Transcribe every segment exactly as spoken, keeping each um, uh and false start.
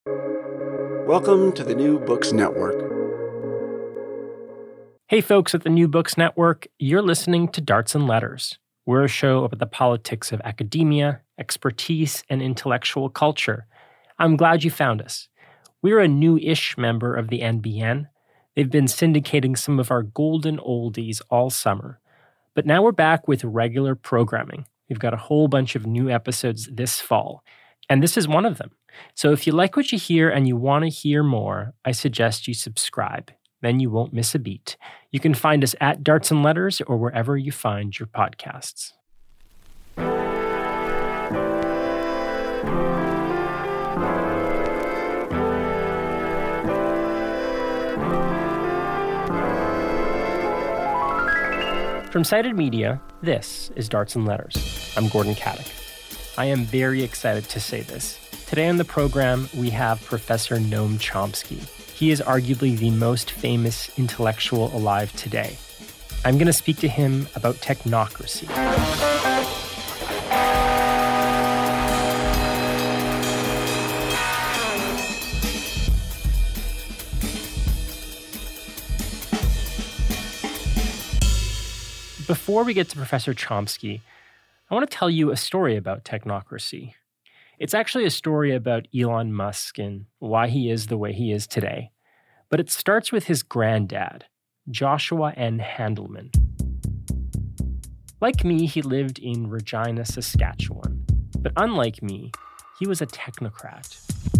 Welcome to the New Books Network. Hey folks at the New Books Network, you're listening to Darts and Letters. We're a show about the politics of academia, expertise, and intellectual culture. I'm glad you found us. We're a new-ish member of the N B N. They've been syndicating some of our golden oldies all summer. But now we're back with regular programming. We've got a whole bunch of new episodes this fall, and this is one of them. So if you like what you hear and you want to hear more, I suggest you subscribe. Then you won't miss a beat. You can find us at Darts and Letters or wherever you find your podcasts. From Cited Media, this is Darts and Letters. I'm Gordon Katic. I am very excited to say this. Today on the program, we have Professor Noam Chomsky. He is arguably the most famous intellectual alive today. I'm going to speak to him about technocracy. Before we get to Professor Chomsky, I want to tell you a story about technocracy. It's actually a story about Elon Musk and why he is the way he is today. But it starts with his granddad, Joshua N. Handelman. Like me, he lived in Regina, Saskatchewan. But unlike me, he was a technocrat.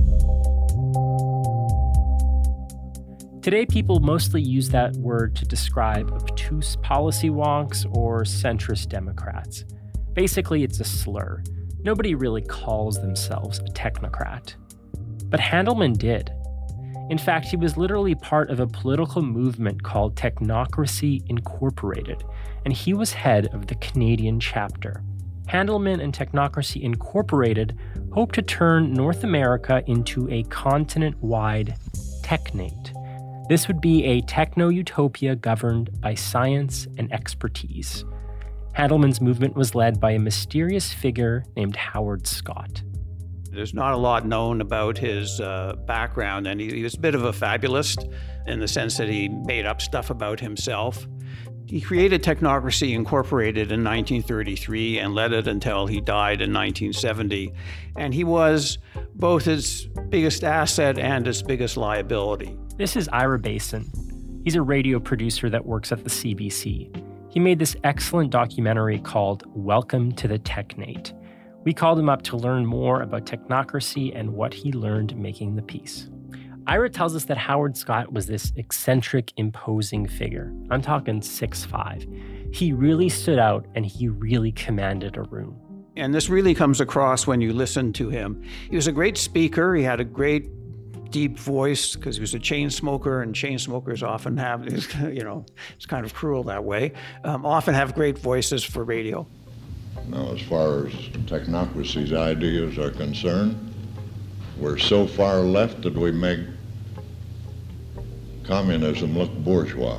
Today, people mostly use that word to describe obtuse policy wonks or centrist Democrats. Basically, it's a slur. Nobody really calls themselves a technocrat. But Handelman did. In fact, he was literally part of a political movement called Technocracy Incorporated, and he was head of the Canadian chapter. Handelman and Technocracy Incorporated hoped to turn North America into a continent-wide technate. This would be a techno-utopia governed by science and expertise. Handelman's movement was led by a mysterious figure named Howard Scott. There's not a lot known about his uh, background, and he, he was a bit of a fabulist in the sense that he made up stuff about himself. He created Technocracy Incorporated in nineteen thirty-three and led it until he died in nineteen seventy. And he was both his biggest asset and his biggest liability. This is Ira Basin. He's a radio producer that works at the C B C. He made this excellent documentary called Welcome to the Technate. We called him up to learn more about technocracy and what he learned making the piece. Ira tells us that Howard Scott was this eccentric, imposing figure. I'm talking six foot five. He really stood out and he really commanded a room. And this really comes across when you listen to him. He was a great speaker. He had a great deep voice because he was a chain smoker, and chain smokers often have, you know, it's kind of cruel that way, um, often have great voices for radio. Now, as far as technocracy's ideas are concerned, we're so far left that we make communism look bourgeois.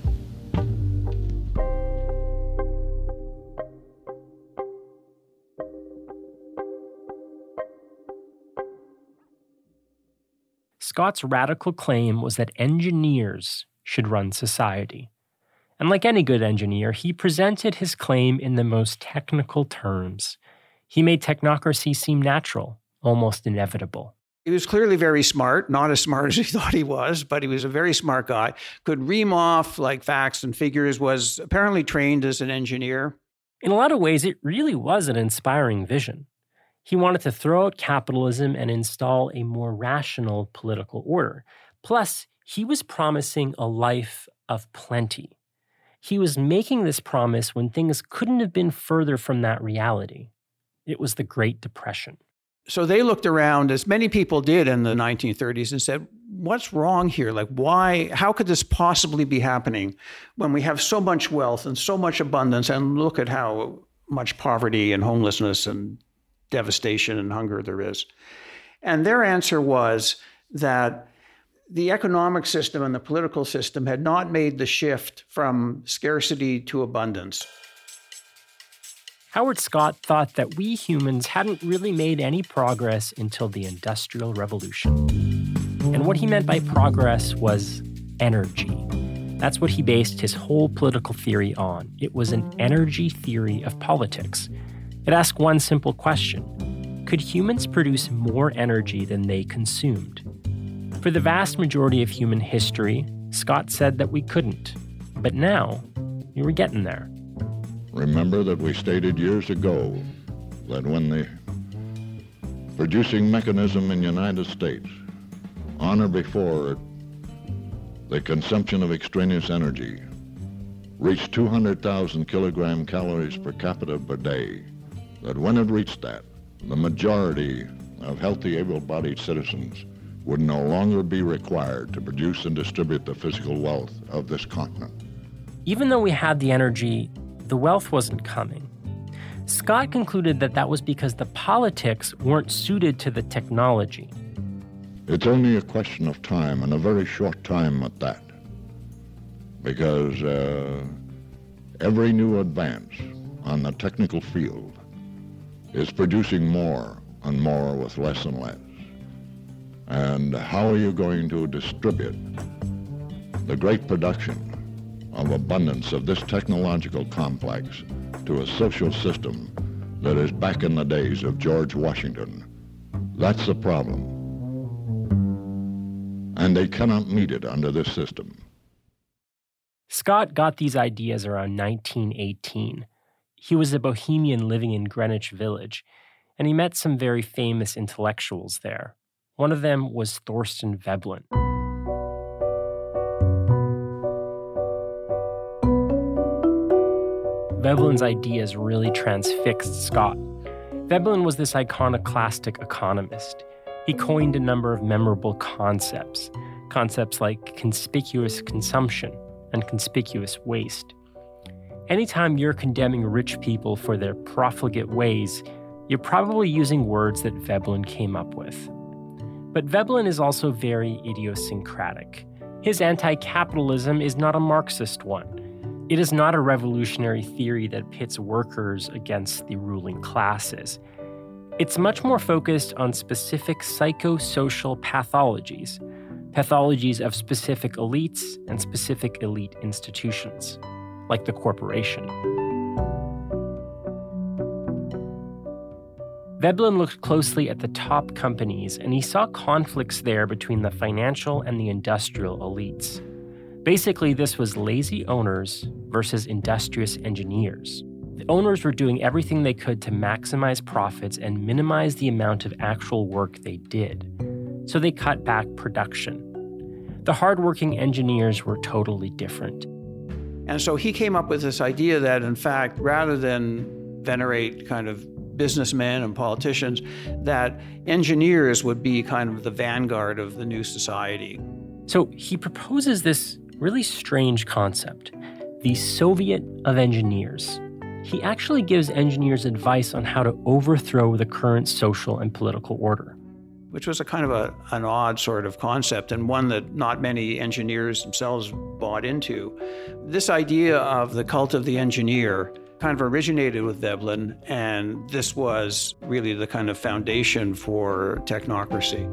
Scott's radical claim was that engineers should run society. And like any good engineer, he presented his claim in the most technical terms. He made technocracy seem natural, almost inevitable. He was clearly very smart, not as smart as he thought he was, but he was a very smart guy. Could ream off like facts and figures, was apparently trained as an engineer. In a lot of ways, it really was an inspiring vision. He wanted to throw out capitalism and install a more rational political order. Plus, he was promising a life of plenty. He was making this promise when things couldn't have been further from that reality. It was the Great Depression. So they looked around, as many people did in the nineteen thirties, and said, what's wrong here? Like, why, how could this possibly be happening when we have so much wealth and so much abundance, and look at how much poverty and homelessness and devastation and hunger there is? And their answer was that the economic system and the political system had not made the shift from scarcity to abundance. Howard Scott thought that we humans hadn't really made any progress until the Industrial Revolution. And what he meant by progress was energy. That's what he based his whole political theory on. It was an energy theory of politics. It asked one simple question: could humans produce more energy than they consumed? For the vast majority of human history, Scott said that we couldn't. But now, we were getting there. Remember that we stated years ago that when the producing mechanism in the United States, on or before the consumption of extraneous energy, reached two hundred thousand kilogram calories per capita per day, that when it reached that, the majority of healthy, able-bodied citizens would no longer be required to produce and distribute the physical wealth of this continent. Even though we had the energy, the wealth wasn't coming. Scott concluded that that was because the politics weren't suited to the technology. It's only a question of time, and a very short time at that, because uh, every new advance on the technical field is producing more and more with less and less. And how are you going to distribute the great production of abundance of this technological complex to a social system that is back in the days of George Washington? That's the problem. And they cannot meet it under this system. Scott got these ideas around nineteen eighteen. He was a bohemian living in Greenwich Village, and he met some very famous intellectuals there. One of them was Thorstein Veblen. Veblen's ideas really transfixed Scott. Veblen was this iconoclastic economist. He coined a number of memorable concepts, concepts like conspicuous consumption and conspicuous waste. Anytime you're condemning rich people for their profligate ways, you're probably using words that Veblen came up with. But Veblen is also very idiosyncratic. His anti-capitalism is not a Marxist one. It is not a revolutionary theory that pits workers against the ruling classes. It's much more focused on specific psychosocial pathologies, pathologies of specific elites and specific elite institutions, like the corporation. Veblen looked closely at the top companies, and he saw conflicts there between the financial and the industrial elites. Basically, this was lazy owners versus industrious engineers. The owners were doing everything they could to maximize profits and minimize the amount of actual work they did. So they cut back production. The hardworking engineers were totally different. And so he came up with this idea that, in fact, rather than venerate kind of businessmen and politicians, that engineers would be kind of the vanguard of the new society. So he proposes this really strange concept, the Soviet of engineers. He actually gives engineers advice on how to overthrow the current social and political order. Which was a kind of a, an odd sort of concept, and one that not many engineers themselves bought into. This idea of the cult of the engineer kind of originated with Veblen, and this was really the kind of foundation for technocracy.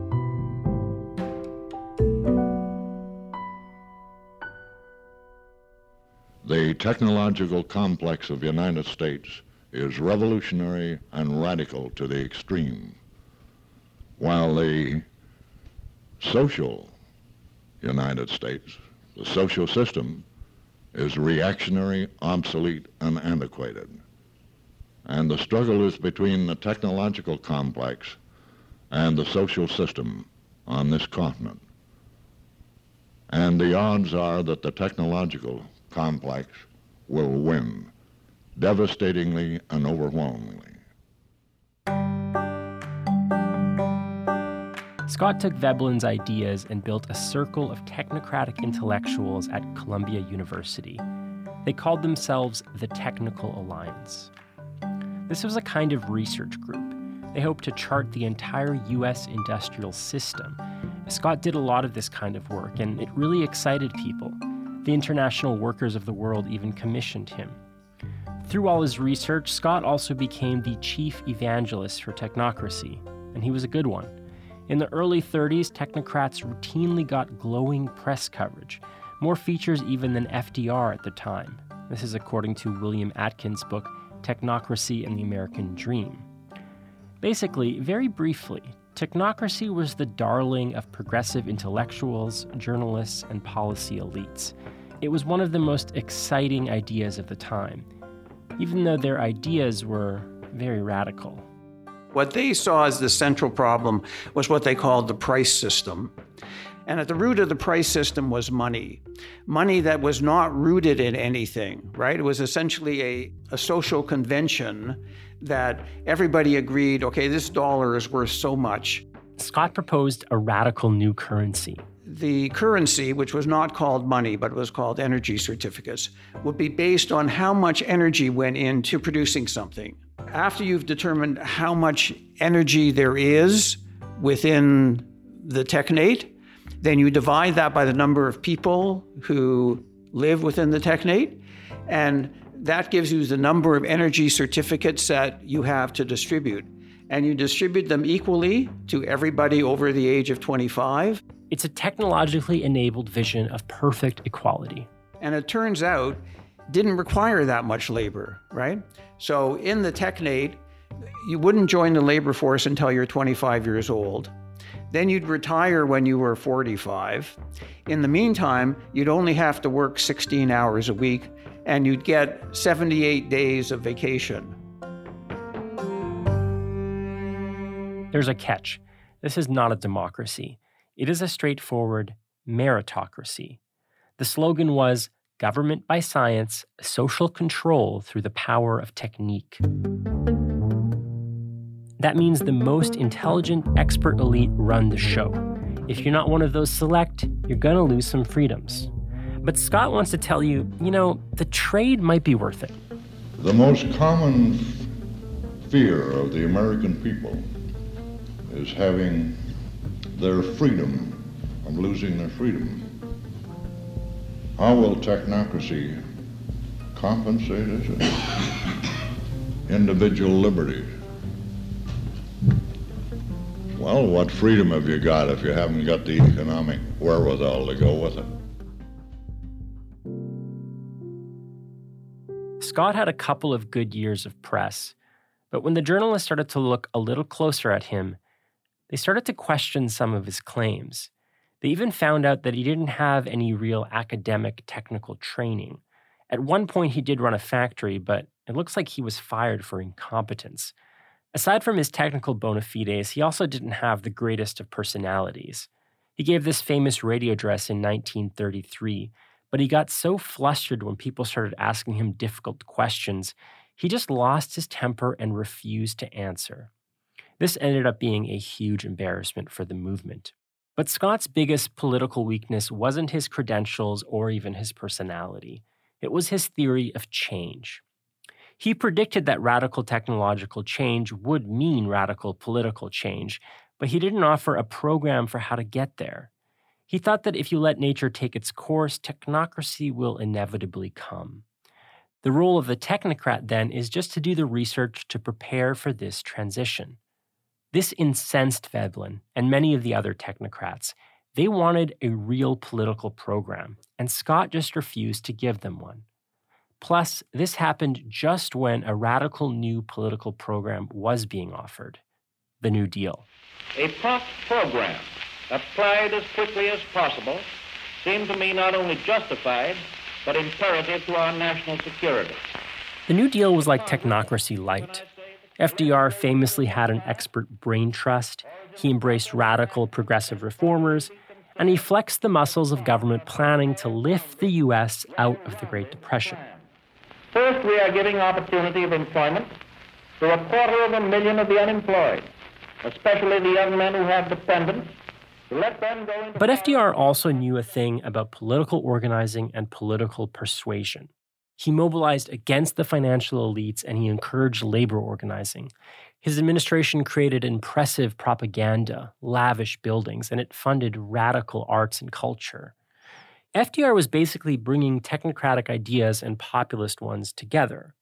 The technological complex of the United States is revolutionary and radical to the extreme, while the social United States, the social system, is reactionary, obsolete, and antiquated. And the struggle is between the technological complex and the social system on this continent. And the odds are that the technological complex will win, devastatingly and overwhelmingly. Scott took Veblen's ideas and built a circle of technocratic intellectuals at Columbia University. They called themselves the Technical Alliance. This was a kind of research group. They hoped to chart the entire U S industrial system. Scott did a lot of this kind of work, and it really excited people. The international workers of the world even commissioned him. Through all his research, Scott also became the chief evangelist for technocracy, and he was a good one. In the early thirties, technocrats routinely got glowing press coverage, more features even than F D R at the time. This is according to William Atkins' book, Technocracy and the American Dream. Basically, very briefly, technocracy was the darling of progressive intellectuals, journalists, and policy elites. It was one of the most exciting ideas of the time, even though their ideas were very radical. What they saw as the central problem was what they called the price system. And at the root of the price system was money. Money that was not rooted in anything, right? It was essentially a, a social convention that everybody agreed, okay, this dollar is worth so much. Scott proposed a radical new currency. The currency, which was not called money, but was called energy certificates, would be based on how much energy went into producing something. After you've determined how much energy there is within the technate, then you divide that by the number of people who live within the technate, and that gives you the number of energy certificates that you have to distribute. And you distribute them equally to everybody over the age of twenty-five. It's a technologically enabled vision of perfect equality. And it turns out, didn't require that much labor, right? So in the technate, you wouldn't join the labor force until you're twenty-five years old. Then you'd retire when you were forty-five. In the meantime, you'd only have to work sixteen hours a week, and you'd get seventy-eight days of vacation. There's a catch. This is not a democracy. It is a straightforward meritocracy. The slogan was, government by science, social control through the power of technique. That means the most intelligent expert elite run the show. If you're not one of those select, you're gonna lose some freedoms. But Scott wants to tell you, you know, the trade might be worth it. The most common fear of the American people is having their freedom, of losing their freedom. How will technocracy compensate us? Individual liberty. Well, what freedom have you got if you haven't got the economic wherewithal to go with it? Scott had a couple of good years of press, but when the journalists started to look a little closer at him, they started to question some of his claims. They even found out that he didn't have any real academic technical training. At one point, he did run a factory, but it looks like he was fired for incompetence. Aside from his technical bona fides, he also didn't have the greatest of personalities. He gave this famous radio address in nineteen thirty-three, but he got so flustered when people started asking him difficult questions, he just lost his temper and refused to answer. This ended up being a huge embarrassment for the movement. But Scott's biggest political weakness wasn't his credentials or even his personality. It was his theory of change. He predicted that radical technological change would mean radical political change, but he didn't offer a program for how to get there. He thought that if you let nature take its course, technocracy will inevitably come. The role of the technocrat, then, is just to do the research to prepare for this transition. This incensed Veblen and many of the other technocrats. They wanted a real political program, and Scott just refused to give them one. Plus, this happened just when a radical new political program was being offered, the New Deal. A prompt program applied as quickly as possible seemed to me not only justified, but imperative to our national security. The New Deal was like technocracy light. F D R famously had an expert brain trust, he embraced radical progressive reformers, and he flexed the muscles of government planning to lift the U S out of the Great Depression. First, we are giving opportunity of employment to a quarter of a million of the unemployed, especially the young men who have dependents, to let them go into... But F D R also knew a thing about political organizing and political persuasion. He mobilized against the financial elites and he encouraged labor organizing. His administration created impressive propaganda, lavish buildings, and it funded radical arts and culture. F D R was basically bringing technocratic ideas and populist ones together.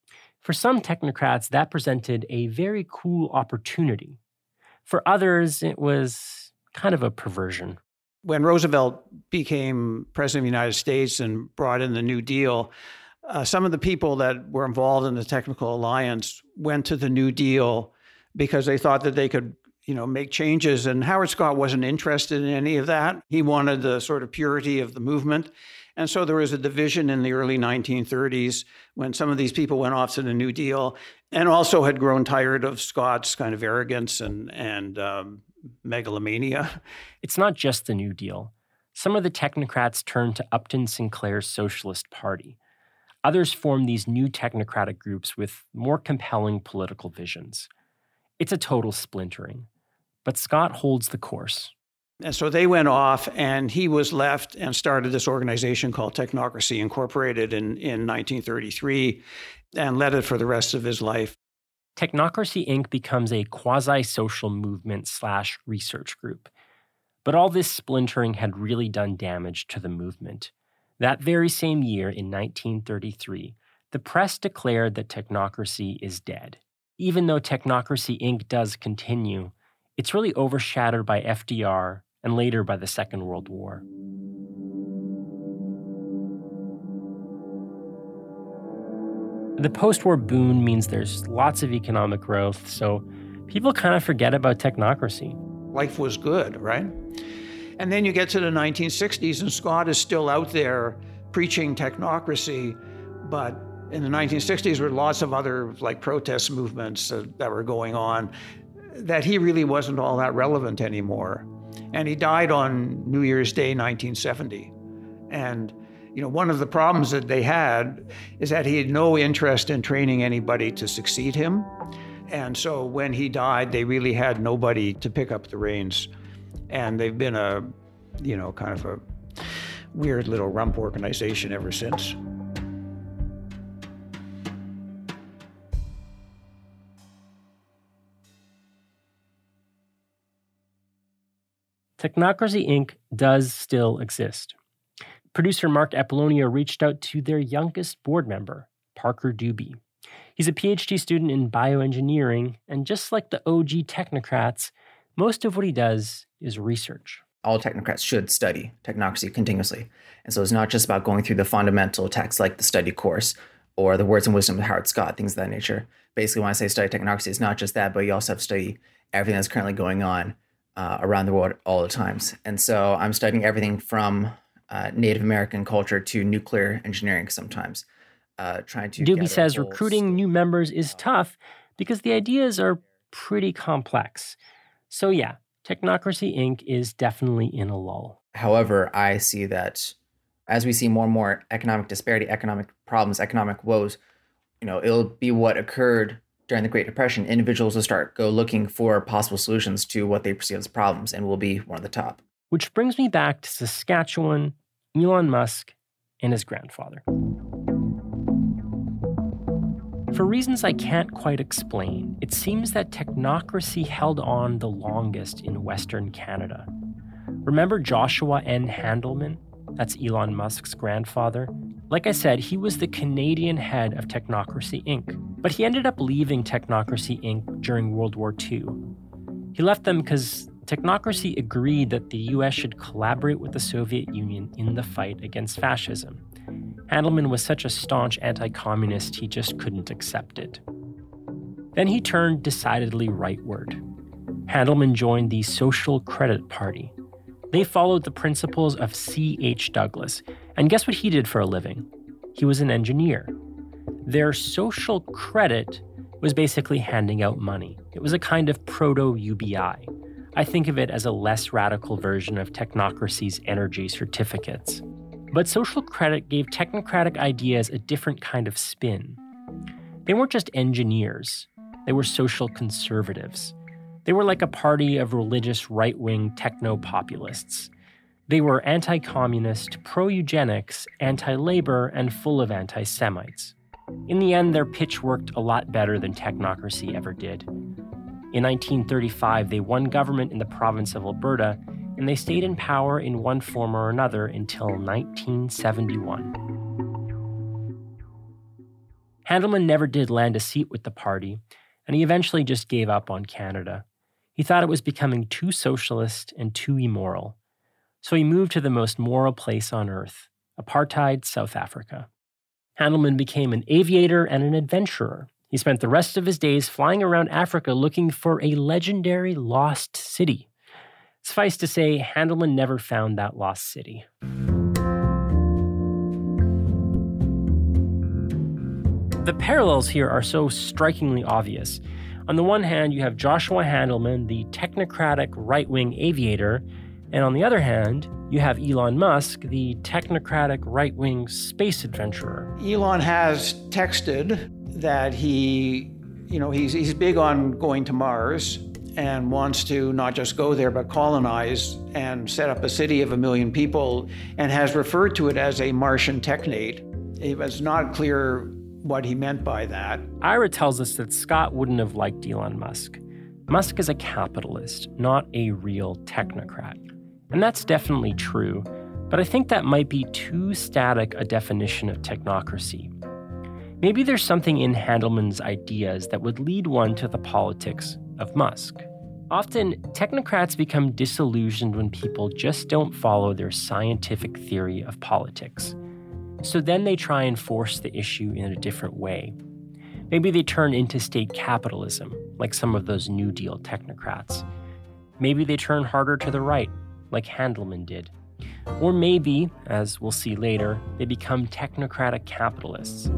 For some technocrats, that presented a very cool opportunity. For others, it was kind of a perversion. When Roosevelt became president of the United States and brought in the New Deal, uh, some of the people that were involved in the Technical Alliance went to the New Deal because they thought that they could, you know, make changes. And Howard Scott wasn't interested in any of that. He wanted the sort of purity of the movement. And so there was a division in the early nineteen thirties when some of these people went off to the New Deal and also had grown tired of Scott's kind of arrogance and, and um, megalomania. It's not just the New Deal. Some of the technocrats turned to Upton Sinclair's Socialist Party. Others formed these new technocratic groups with more compelling political visions. It's a total splintering. But Scott holds the course. And so they went off, and he was left and started this organization called Technocracy Incorporated in, in nineteen thirty-three and led it for the rest of his life. Technocracy Incorporated becomes a quasi-social movement slash research group. But all this splintering had really done damage to the movement. That very same year, in nineteen thirty-three, the press declared that Technocracy is dead. Even though Technocracy Incorporated does continue, it's really overshadowed by F D R and later by the Second World War. The post-war boom means there's lots of economic growth, so people kind of forget about technocracy. Life was good, right? And then you get to the nineteen sixties, and Scott is still out there preaching technocracy, but in the nineteen sixties there were lots of other like protest movements uh, that were going on that he really wasn't all that relevant anymore. And he died on New Year's Day, nineteen seventy. And you know, one of the problems that they had is that he had no interest in training anybody to succeed him. And so when he died, they really had nobody to pick up the reins. And they've been a, you know, kind of a weird little rump organization ever since. Technocracy Incorporated does still exist. Producer Mark Apollonia reached out to their youngest board member, Parker Doobie. He's a P H D student in bioengineering, and just like the O G technocrats, most of what he does is research. All technocrats should study technocracy continuously. And so it's not just about going through the fundamental texts like the study course or the Words and Wisdom of Howard Scott, things of that nature. Basically, when I say study technocracy, it's not just that, but you also have to study everything that's currently going on uh, around the world all the times. And so I'm studying everything from uh, Native American culture to nuclear engineering sometimes. Uh, trying to Doobie says recruiting new members is tough because the ideas are pretty complex. So yeah, Technocracy Incorporated is definitely in a lull. However, I see that as we see more and more economic disparity, economic problems, economic woes, you know, it'll be what occurred during the Great Depression. Individuals will start go looking for possible solutions to what they perceive as problems and will be one of the top. Which brings me back to Saskatchewan, Elon Musk, and his grandfather. For reasons I can't quite explain, it seems that technocracy held on the longest in Western Canada. Remember Joshua N. Handelman? That's Elon Musk's grandfather. Like I said, he was the Canadian head of Technocracy Incorporated, but he ended up leaving Technocracy Incorporated during World War Two. He left them because Technocracy agreed that the U S should collaborate with the Soviet Union in the fight against fascism. Handelman was such a staunch anti-communist, he just couldn't accept it. Then he turned decidedly rightward. Handelman joined the Social Credit Party. They followed the principles of C H Douglas, and guess what he did for a living? He was an engineer. Their social credit was basically handing out money. It was a kind of proto-U B I. I think of it as a less radical version of technocracy's energy certificates. But social credit gave technocratic ideas a different kind of spin. They weren't just engineers. They were social conservatives. They were like a party of religious right-wing techno-populists. They were anti-communist, pro-eugenics, anti-labor, and full of anti-Semites. In the end, their pitch worked a lot better than technocracy ever did. In nineteen thirty-five, they won government in the province of Alberta, and they stayed in power in one form or another until nineteen seventy-one. Handelman never did land a seat with the party, and he eventually just gave up on Canada. He thought it was becoming too socialist and too immoral. So he moved to the most moral place on earth, apartheid South Africa. Handelman became an aviator and an adventurer. He spent the rest of his days flying around Africa looking for a legendary lost city. Suffice to say, Handelman never found that lost city. The parallels here are so strikingly obvious. On the one hand, you have Joshua Handelman, the technocratic right-wing aviator, and on the other hand, you have Elon Musk, the technocratic right-wing space adventurer. Elon has texted that he, you know, he's he's big on going to Mars and wants to not just go there, but colonize and set up a city of a million people, and has referred to it as a Martian technate. It was not clear what he meant by that. Ira tells us that Scott wouldn't have liked Elon Musk. Musk is a capitalist, not a real technocrat. And that's definitely true, but I think that might be too static a definition of technocracy. Maybe there's something in Handelman's ideas that would lead one to the politics of Musk. Often, technocrats become disillusioned when people just don't follow their scientific theory of politics. So then they try and force the issue in a different way. Maybe they turn into state capitalism, like some of those New Deal technocrats. Maybe they turn harder to the right, like Handelman did. Or maybe, as we'll see later, they become technocratic capitalists.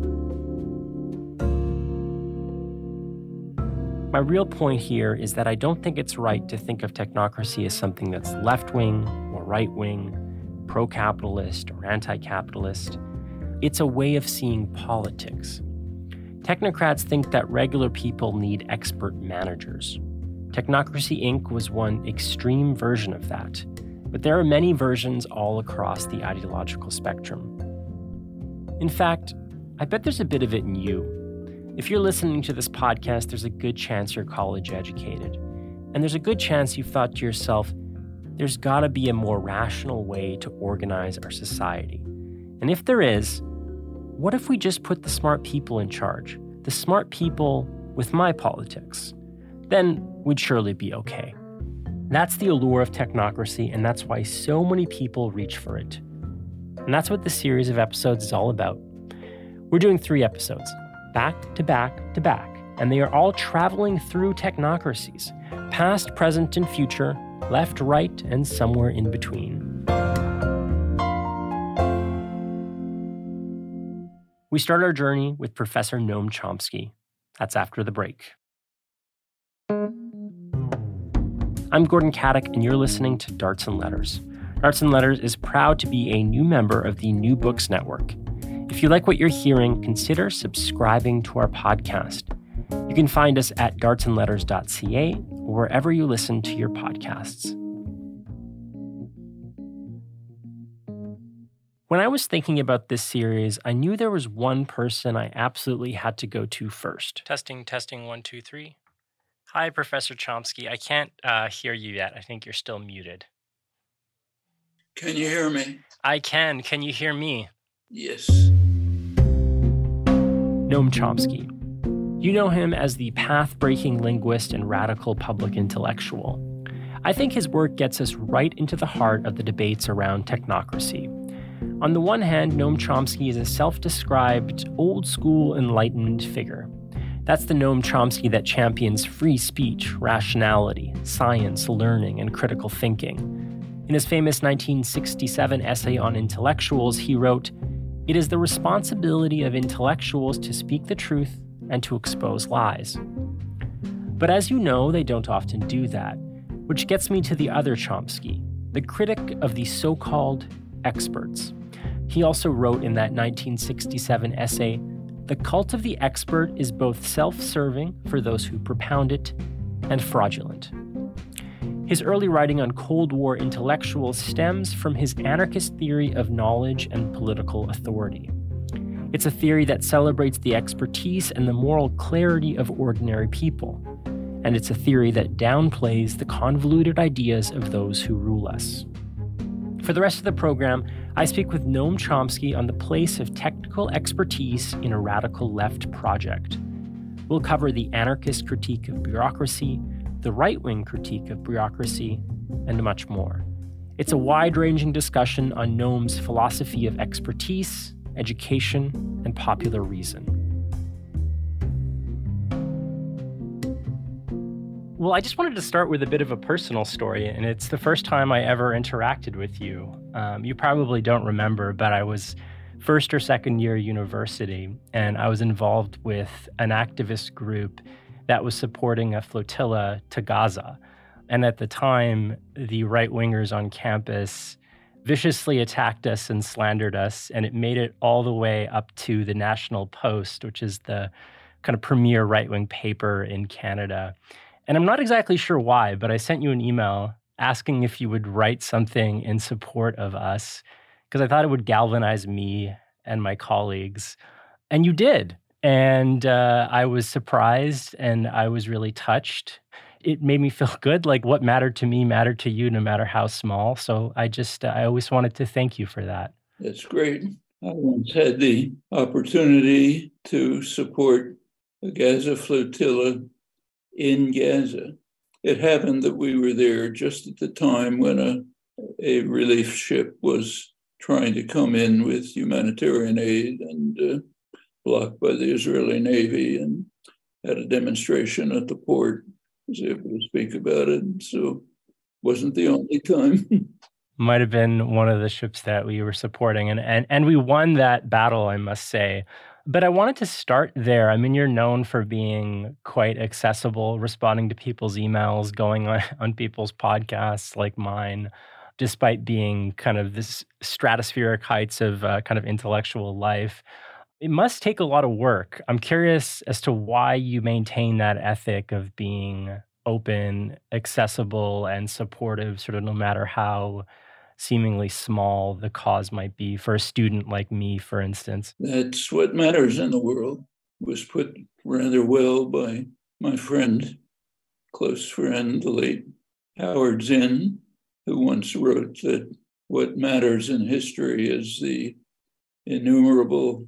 My real point here is that I don't think it's right to think of technocracy as something that's left-wing or right-wing, pro-capitalist or anti-capitalist. It's a way of seeing politics. Technocrats think that regular people need expert managers. Technocracy Incorporated was one extreme version of that, but there are many versions all across the ideological spectrum. In fact, I bet there's a bit of it in you. If you're listening to this podcast, there's a good chance you're college educated, and there's a good chance you've thought to yourself, there's gotta be a more rational way to organize our society. And if there is, what if we just put the smart people in charge? The smart people with my politics? Then we'd surely be okay. That's the allure of technocracy, and that's why so many people reach for it. And that's what this series of episodes is all about. We're doing three episodes, back to back to back, and they are all traveling through technocracies, past, present, and future, left, right, and somewhere in between. We start our journey with Professor Noam Chomsky. That's after the break. I'm Gordon Katic, and you're listening to Darts and Letters. Darts and Letters is proud to be a new member of the New Books Network. If you like what you're hearing, consider subscribing to our podcast. You can find us at darts and letters dot c a or wherever you listen to your podcasts. When I was thinking about this series, I knew there was one person I absolutely had to go to first. Testing, testing, one, two, three. Hi, Professor Chomsky. I can't uh, hear you yet. I think you're still muted. Can you hear me? I can. Can you hear me? Yes. Noam Chomsky. You know him as the path-breaking linguist and radical public intellectual. I think his work gets us right into the heart of the debates around technocracy. On the one hand, Noam Chomsky is a self-described, old-school, enlightened figure. That's the Noam Chomsky that champions free speech, rationality, science, learning, and critical thinking. In his famous nineteen sixty-seven essay on intellectuals, he wrote, "It is the responsibility of intellectuals to speak the truth and to expose lies." But as you know, they don't often do that, which gets me to the other Chomsky, the critic of the so-called experts. He also wrote in that nineteen sixty-seven essay, "The cult of the expert is both self-serving for those who propound it and fraudulent." His early writing on Cold War intellectuals stems from his anarchist theory of knowledge and political authority. It's a theory that celebrates the expertise and the moral clarity of ordinary people, and it's a theory that downplays the convoluted ideas of those who rule us. For the rest of the program, I speak with Noam Chomsky on the place of technical expertise in a radical left project. We'll cover the anarchist critique of bureaucracy, the right-wing critique of bureaucracy, and much more. It's a wide-ranging discussion on Noam's philosophy of expertise, education, and popular reason. Well, I just wanted to start with a bit of a personal story, and it's the first time I ever interacted with you. Um, you probably don't remember, but I was first or second year university, and I was involved with an activist group that was supporting a flotilla to Gaza. And at the time, the right-wingers on campus viciously attacked us and slandered us, and it made it all the way up to the National Post, which is the kind of premier right-wing paper in Canada. And I'm not exactly sure why, but I sent you an email asking if you would write something in support of us, because I thought it would galvanize me and my colleagues. And you did. And uh, I was surprised and I was really touched. It made me feel good, like what mattered to me mattered to you, no matter how small. So I just, uh, I always wanted to thank you for that. That's great. I once had the opportunity to support a Gaza flotilla in Gaza. It happened that we were there just at the time when a, a relief ship was trying to come in with humanitarian aid and uh, blocked by the Israeli Navy, and had a demonstration at the port. I was able to speak about it, so it wasn't the only time. Might have been one of the ships that we were supporting, and, and, and we won that battle, I must say. But I wanted to start there. I mean, you're known for being quite accessible, responding to people's emails, going on, on people's podcasts like mine, despite being kind of this stratospheric heights of uh, kind of intellectual life. It must take a lot of work. I'm curious as to why you maintain that ethic of being open, accessible, and supportive, sort of no matter how seemingly small the cause might be for a student like me, for instance. That's what matters in the world. It was put rather well by my friend, close friend, the late Howard Zinn, who once wrote that what matters in history is the innumerable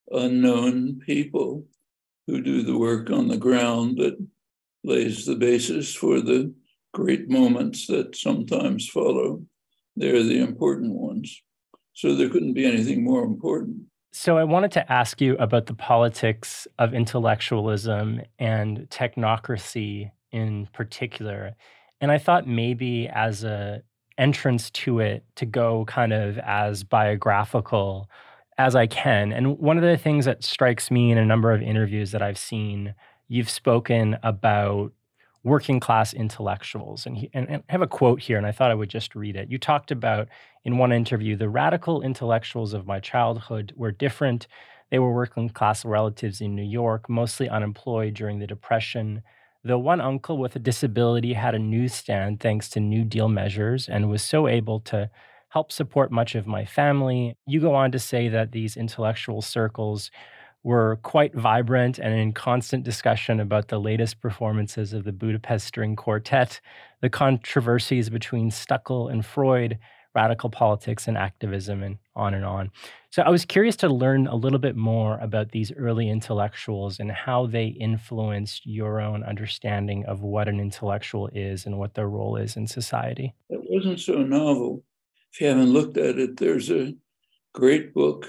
unknown people who do the work on the ground that lays the basis for the great moments that sometimes follow. They're the important ones. So there couldn't be anything more important. So I wanted to ask you about the politics of intellectualism and technocracy in particular. And I thought maybe as a entrance to it to go kind of as biographical as I can. And one of the things that strikes me in a number of interviews that I've seen, you've spoken about working class intellectuals. And, he, and, and I have a quote here, and I thought I would just read it. You talked about, in one interview, the radical intellectuals of my childhood were different. They were working class relatives in New York, mostly unemployed during the Depression. Though one uncle with a disability had a newsstand thanks to New Deal measures and was so able to help support much of my family. You go on to say that these intellectual circles were quite vibrant and in constant discussion about the latest performances of the Budapest String Quartet, the controversies between Stuckel and Freud, radical politics and activism, and on and on. So I was curious to learn a little bit more about these early intellectuals and how they influenced your own understanding of what an intellectual is and what their role is in society. It wasn't so novel. If you haven't looked at it, there's a great book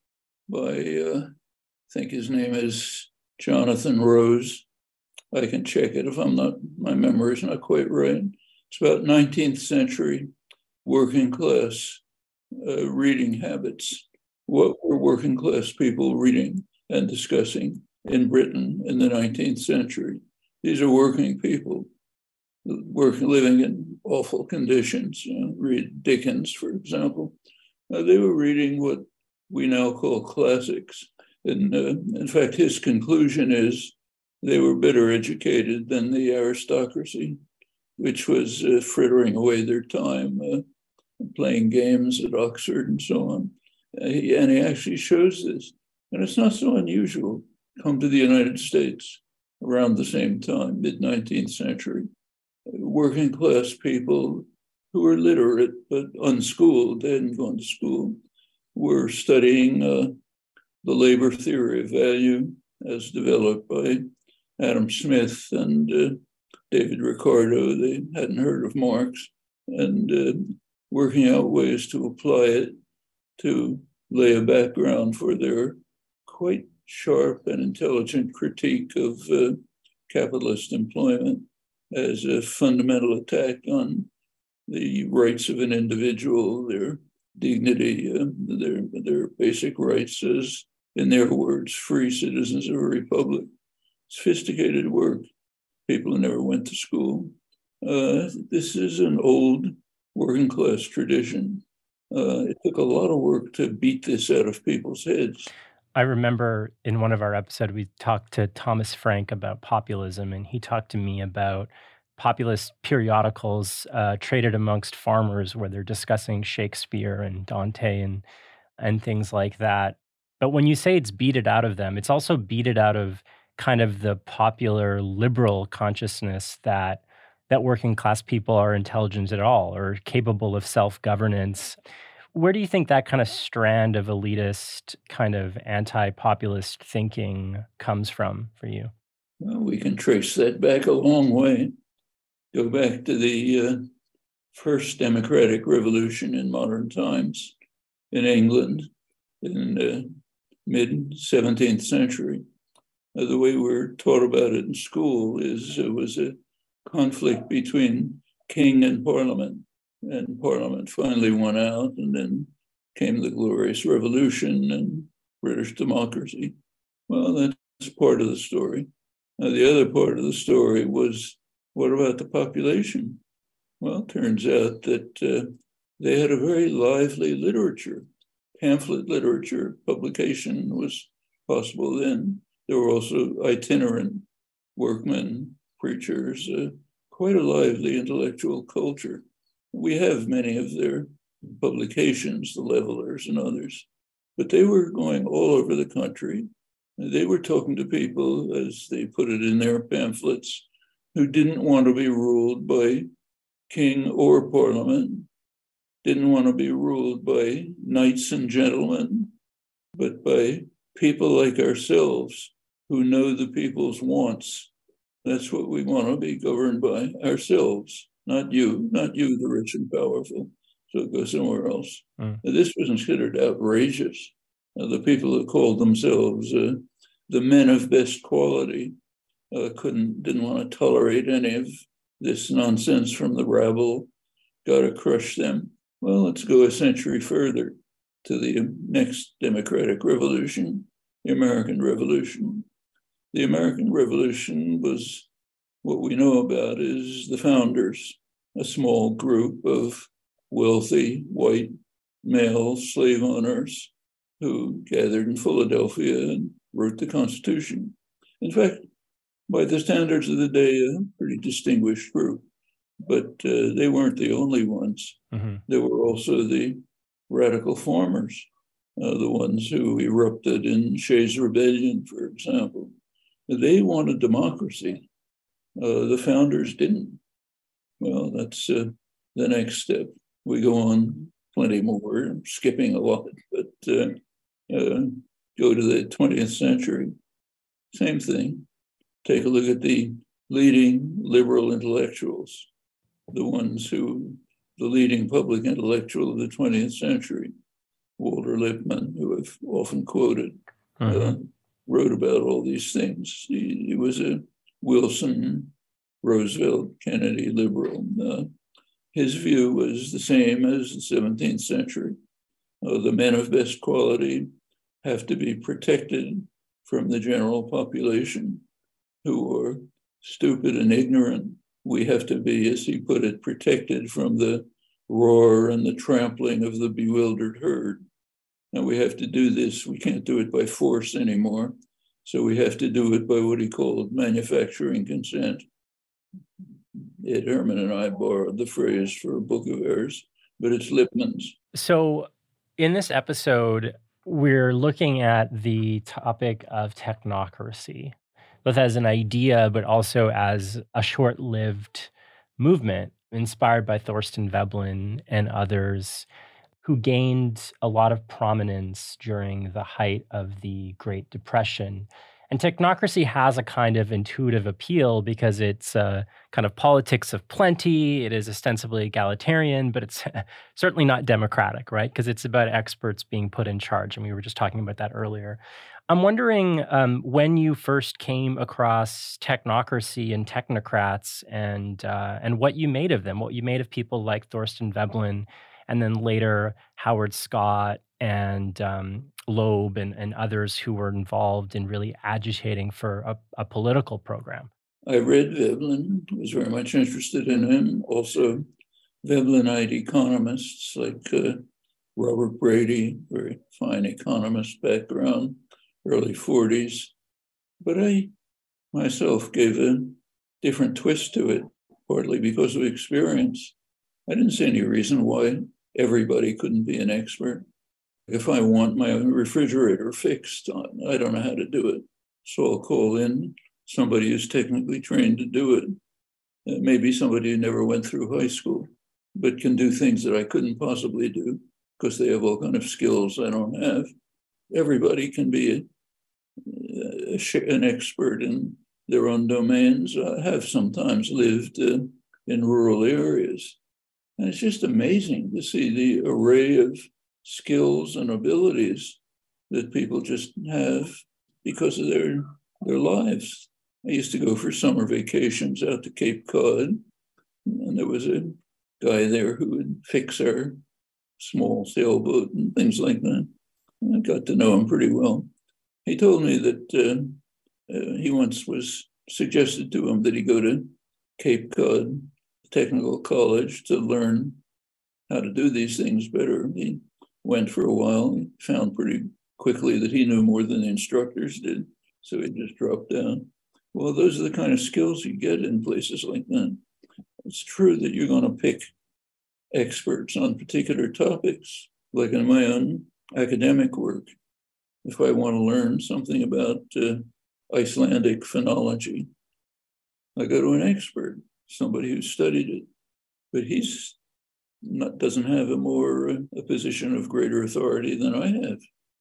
by uh, I think his name is Jonathan Rose. I can check it if I'm not, my memory is not quite right. It's about nineteenth century working class uh, reading habits. What were working class people reading and discussing in Britain in the nineteenth century? These are working people working, living in awful conditions. You know, read Dickens, for example. Uh, they were reading what we now call classics. And uh, in fact, his conclusion is they were better educated than the aristocracy, which was uh, frittering away their time, uh, playing games at Oxford and so on. Uh, he, and he actually shows this. And it's not so unusual. Come to the United States around the same time, mid-nineteenth century. Working class people who were literate but unschooled, they hadn't gone to school, were studying uh, the labor theory of value as developed by Adam Smith and uh, David Ricardo. They hadn't heard of Marx, and uh, working out ways to apply it to lay a background for their quite sharp and intelligent critique of uh, capitalist employment as a fundamental attack on the rights of an individual, their dignity, uh, their, their basic rights as, in their words, free citizens of a republic. Sophisticated work. People who never went to school. Uh, this is an old working class tradition. Uh, it took a lot of work to beat this out of people's heads. I remember in one of our episodes, we talked to Thomas Frank about populism, and he talked to me about populist periodicals uh, traded amongst farmers where they're discussing Shakespeare and Dante and and things like that. But when you say it's beat it out of them, it's also beat it out of kind of the popular liberal consciousness that that working class people are intelligent at all or capable of self-governance. Where do you think that kind of strand of elitist, kind of anti-populist thinking comes from for you? Well, we can trace that back a long way. Go back to the uh, first democratic revolution in modern times in England in the mid-seventeenth century. Uh, the way we're taught about it in school is it was a conflict between king and parliament, and parliament finally won out, and then came the Glorious Revolution and British democracy. Well, that's part of the story. Now, the other part of the story was, what about the population? Well, it turns out that uh, they had a very lively literature. Pamphlet literature publication was possible then. There were also itinerant workmen, preachers, uh, quite a lively intellectual culture. We have many of their publications, the Levelers and others, but they were going all over the country. They were talking to people, as they put it in their pamphlets, who didn't want to be ruled by king or parliament, didn't want to be ruled by knights and gentlemen, but by people like ourselves who know the people's wants. That's what we want to be governed by, ourselves, not you, not you, the rich and powerful. So go somewhere else. Mm. This was considered outrageous. Uh, the people who called themselves uh, the men of best quality uh, couldn't, didn't want to tolerate any of this nonsense from the rabble, got to crush them. Well, let's go a century further to the next democratic revolution, the American Revolution. The American Revolution was, what we know about is the founders, a small group of wealthy white male slave owners who gathered in Philadelphia and wrote the Constitution. In fact, by the standards of the day, a pretty distinguished group, but uh, they weren't the only ones. Mm-hmm. There were also the radical farmers, uh, the ones who erupted in Shays' Rebellion, for example. They wanted democracy. Uh, the founders didn't. Well, that's uh, the next step. We go on plenty more. I'm skipping a lot, but uh, uh, go to the twentieth century. Same thing. Take a look at the leading liberal intellectuals, the ones who, the leading public intellectual of the twentieth century, Walter Lippmann, who I've often quoted, mm-hmm. uh, wrote about all these things. He, he was a Wilson, Roosevelt, Kennedy liberal. Uh, his view was the same as the seventeenth century. Uh, the men of best quality have to be protected from the general population who are stupid and ignorant. We have to be, as he put it, protected from the roar and the trampling of the bewildered herd. And we have to do this. We can't do it by force anymore. So we have to do it by what he called manufacturing consent. Ed Herman and I borrowed the phrase for a book of ours, but it's Lippmann's. So in this episode, we're looking at the topic of technocracy, both as an idea, but also as a short-lived movement. inspired by Thorstein Veblen and others who gained a lot of prominence during the height of the Great Depression. And technocracy has a kind of intuitive appeal because it's a kind of politics of plenty. It is ostensibly egalitarian, but it's certainly not democratic, right? Because it's about experts being put in charge. And we were just talking about that earlier. I'm wondering um, when you first came across technocracy and technocrats and uh, and what you made of them, what you made of people like Thorstein Veblen, and then later Howard Scott and um, Loeb and, and others who were involved in really agitating for a, a political program. I read Veblen, was very much interested in him. Also, Veblenite economists like uh, Robert Brady, very fine economist background, early forties. But I myself gave a different twist to it, partly because of experience. I didn't see any reason why everybody couldn't be an expert. If I want my refrigerator fixed, I don't know how to do it. So I'll call in somebody who's technically trained to do it. Uh, maybe somebody who never went through high school, but can do things that I couldn't possibly do because they have all kind of skills I don't have. Everybody can be a, a, an expert in their own domains. I have sometimes lived uh, in rural areas. And it's just amazing to see the array of skills and abilities that people just have because of their, their lives. I used to go for summer vacations out to Cape Cod, and there was a guy there who would fix our small sailboat and things like that. And I got to know him pretty well. He told me that uh, uh, he once was suggested to him that he go to Cape Cod Technical College to learn how to do these things better. He went for a while. He found pretty quickly that he knew more than the instructors did, so he just dropped down. Well, those are the kind of skills you get in places like that. It's true that you're going to pick experts on particular topics, like in my own academic work. If I want to learn something about uh, Icelandic phonology, I go to an expert, somebody who studied it, but he's not, doesn't have a more uh, a position of greater authority than I have.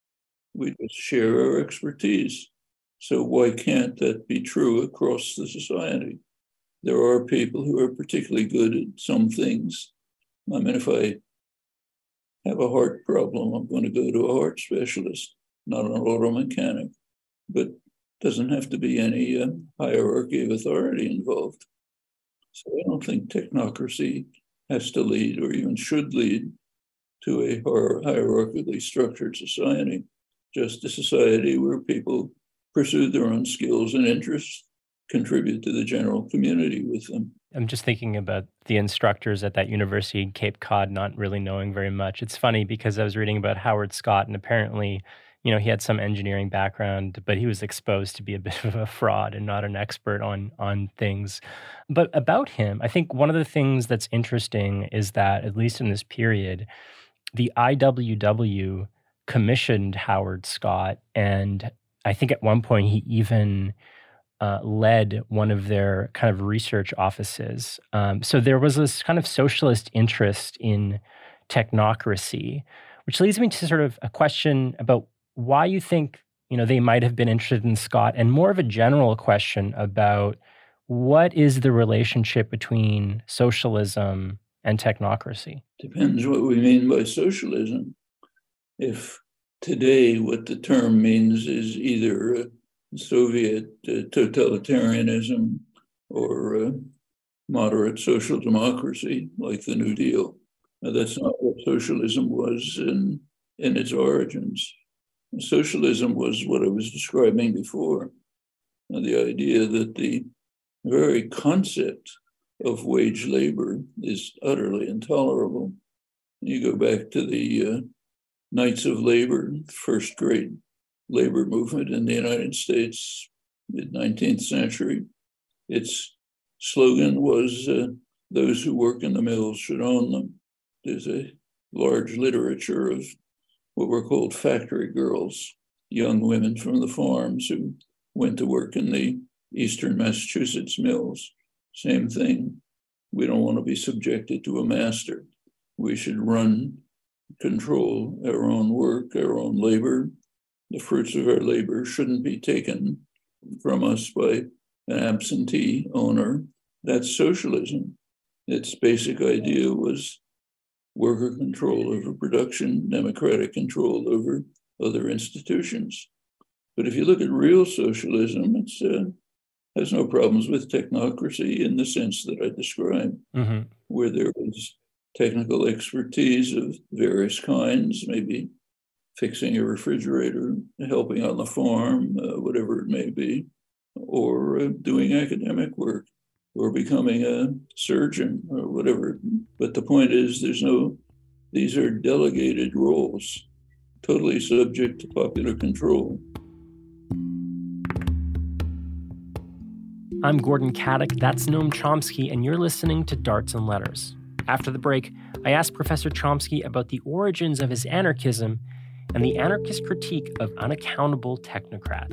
We just share our expertise. So why can't that be true across the society? There are people who are particularly good at some things. I mean, if I have a heart problem, I'm going to go to a heart specialist, not an auto mechanic, but doesn't have to be any uh, hierarchy of authority involved. So I don't think technocracy has to lead or even should lead to a hierarchically structured society, just a society where people pursue their own skills and interests, contribute to the general community with them. I'm just thinking about the instructors at that university in Cape Cod not really knowing very much. It's funny because I was reading about Howard Scott, and apparently, you know, he had some engineering background, but he was exposed to be a bit of a fraud and not an expert on on things. But about him, I think one of the things that's interesting is that, at least in this period, the I W W commissioned Howard Scott, and I think at one point he even uh, led one of their kind of research offices. Um, so there was this kind of socialist interest in technocracy, which leads me to sort of a question about why you think, you know, they might have been interested in Scott, and more of a general question about what is the relationship between socialism and technocracy? Depends what we mean by socialism. If today what the term means is either uh, Soviet uh, totalitarianism or uh, moderate social democracy, like the New Deal, now, that's not what socialism was in, in its origins. Socialism was what I was describing before, the idea that the very concept of wage labor is utterly intolerable. You go back to the uh, Knights of Labor, first great labor movement in the United States, mid-nineteenth century. Its slogan was, uh, those who work in the mills should own them. There's a large literature of what were called factory girls, young women from the farms who went to work in the eastern Massachusetts mills. Same thing. we don't want to be subjected to a master. We should run, control our own work, our own labor. The fruits of our labor shouldn't be taken from us by an absentee owner. That's socialism. Its basic idea was worker control over production, democratic control over other institutions. But if you look at real socialism, it uh, has no problems with technocracy in the sense that I described, mm-hmm. where there is technical expertise of various kinds, maybe fixing a refrigerator, helping on the farm, uh, whatever it may be, or uh, doing academic work, or becoming a surgeon, or whatever. But the point is, there's no, these are delegated roles, totally subject to popular control. I'm Gordon Katic, that's Noam Chomsky, and you're listening to Darts and Letters. After the break, I asked Professor Chomsky about the origins of his anarchism and the anarchist critique of unaccountable technocrats.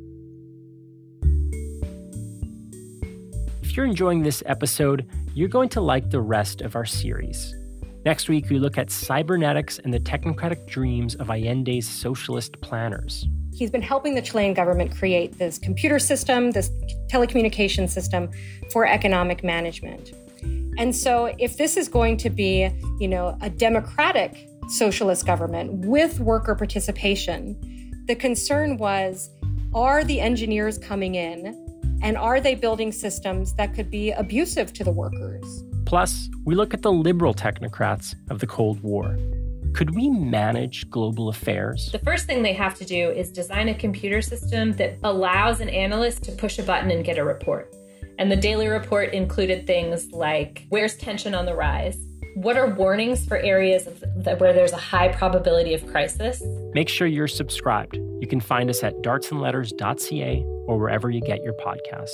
If you're enjoying this episode, you're going to like the rest of our series. Next week, we look at cybernetics and the technocratic dreams of Allende's socialist planners. He's been helping the Chilean government create this computer system, this telecommunication system for economic management. And so if this is going to be, you know, a democratic socialist government with worker participation, the concern was, are the engineers coming in and are they building systems that could be abusive to the workers? Plus, we look at the liberal technocrats of the Cold War. Could we manage global affairs? The first thing they have to do is design a computer system that allows an analyst to push a button and get a report. And the daily report included things like, where's tension on the rise? What are warnings for areas of the, where there's a high probability of crisis? Make sure you're subscribed. You can find us at darts and letters dot c a or wherever you get your podcasts.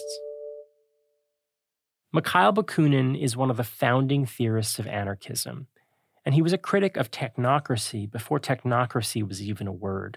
Mikhail Bakunin is one of the founding theorists of anarchism, and he was a critic of technocracy before technocracy was even a word.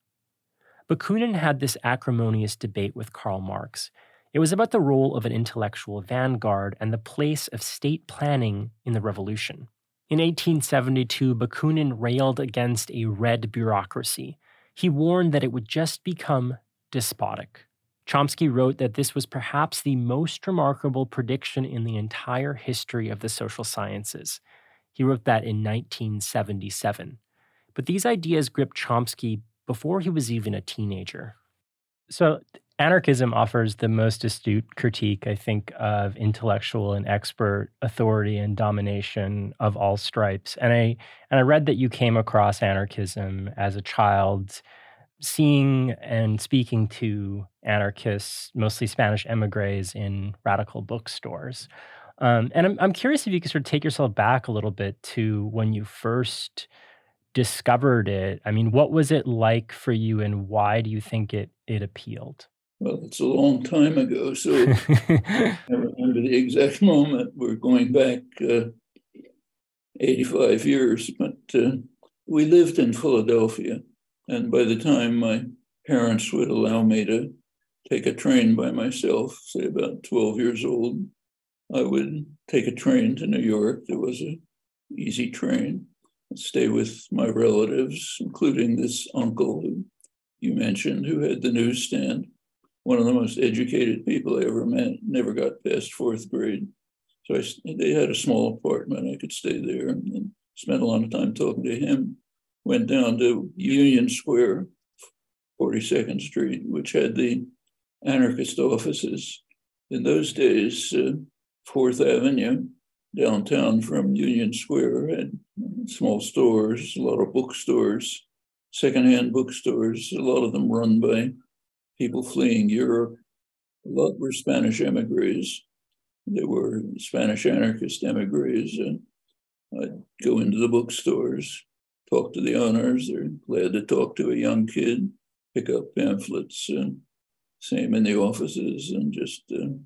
Bakunin had this acrimonious debate with Karl Marx. It was about the role of an intellectual vanguard and the place of state planning in the revolution. In eighteen seventy-two, Bakunin railed against a red bureaucracy. He warned that it would just become despotic. Chomsky wrote that this was perhaps the most remarkable prediction in the entire history of the social sciences. He wrote that in nineteen seventy-seven. But these ideas gripped Chomsky before he was even a teenager. So anarchism offers the most astute critique, I think, of intellectual and expert authority and domination of all stripes. And I and I read that you came across anarchism as a child, seeing and speaking to anarchists, mostly Spanish emigres, in radical bookstores. Um, and I'm I'm curious if you could sort of take yourself back a little bit to when you first discovered it. I mean, what was it like for you, and why do you think it it appealed? Well, it's a long time ago, so I remember the exact moment. We're going back uh, eighty-five years, but uh, we lived in Philadelphia. And by the time my parents would allow me to take a train by myself, say about twelve years old, I would take a train to New York. There was an easy train. I'd stay with my relatives, including this uncle who you mentioned, who had the newsstand. One of the most educated people I ever met, never got past fourth grade. So I, they had a small apartment. I could stay there and, and spend a lot of time talking to him. Went down to Union Square, forty-second Street, which had the anarchist offices. In those days, uh, fourth Avenue, downtown from Union Square, had small stores, a lot of bookstores, secondhand bookstores, a lot of them run by people fleeing Europe. A lot were Spanish emigres. They were Spanish anarchist emigres. And I'd go into the bookstores, talk to the owners. They're glad to talk to a young kid, pick up pamphlets, and same in the offices. And just, uh, in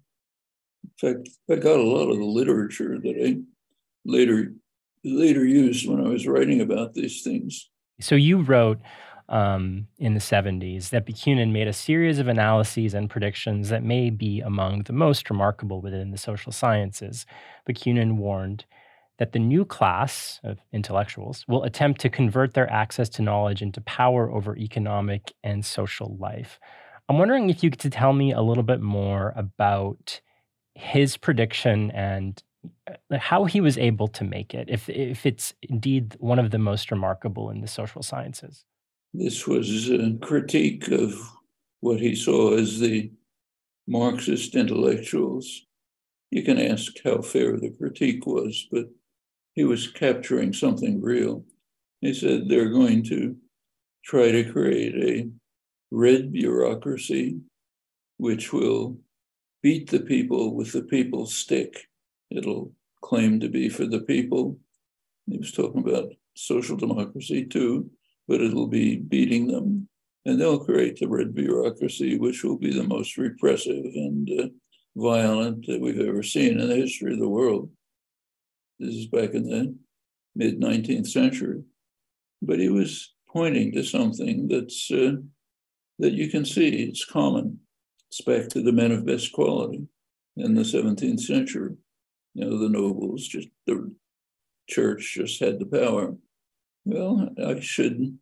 fact, I got a lot of the literature that I later later used when I was writing about these things. So you wrote um, in the seventies, that Bakunin made a series of analyses and predictions that may be among the most remarkable within the social sciences. Bakunin warned that the new class of intellectuals will attempt to convert their access to knowledge into power over economic and social life. I'm wondering if you could tell me a little bit more about his prediction and how he was able to make it, if if it's indeed one of the most remarkable in the social sciences. This was a critique of what he saw as the Marxist intellectuals. You can ask how fair the critique was, but he was capturing something real. He said they're going to try to create a red bureaucracy which will beat the people with the people's stick. It'll claim to be for the people. He was talking about social democracy too, but it'll be beating them. And they'll create the red bureaucracy, which will be the most repressive and uh, violent that we've ever seen in the history of the world. This is back in the mid-nineteenth century. But he was pointing to something that's uh, that you can see, it's common. It's back to the men of best quality in the seventeenth century. You know, the nobles, just the church just had the power. Well, I should